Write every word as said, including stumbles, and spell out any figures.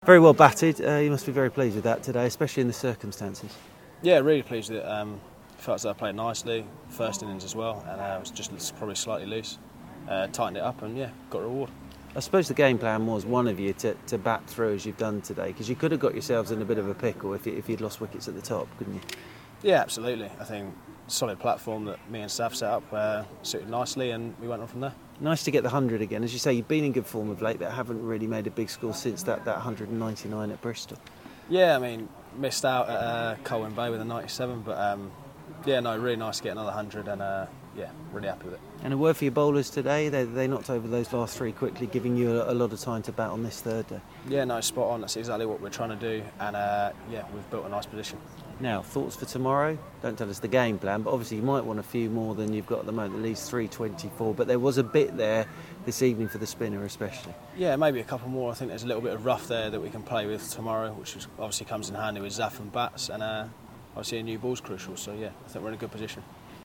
Very well batted. Uh, you must be very pleased with that today, especially in the circumstances. Yeah, really pleased with it. Um, felt as though I played nicely, first innings as well, and uh, it was just probably slightly loose. Uh, tightened it up and yeah, got a reward. I suppose the game plan was one of you to, to bat through as you've done today, because you could have got yourselves in a bit of a pickle if, you, if you'd lost wickets at the top, couldn't you? Yeah, absolutely. I think solid platform that me and Sav set up uh, suited nicely, and we went on from there. Nice to get the one hundred again. As you say, you've been in good form of late, but haven't really made a big score since that, that one hundred ninety-nine at Bristol. Yeah, I mean, missed out at uh, Colwyn Bay with a ninety-seven, but um, yeah, no, really nice to get another one hundred, and uh, yeah, really happy with it. And a word for your bowlers today. They they knocked over those last three quickly, giving you a, a lot of time to bat on this third day. Yeah, no, spot on. That's exactly what we're trying to do, and uh, yeah, we've built a nice position. Now, thoughts for tomorrow? Don't tell us the game plan, but obviously you might want a few more than you've got at the moment, at least three twenty-four, but there was a bit there this evening for the spinner especially. Yeah, maybe a couple more. I think there's a little bit of rough there that we can play with tomorrow, which is, obviously comes in handy with Zaf and bats, and uh, obviously a new ball's crucial, so yeah, I think we're in a good position.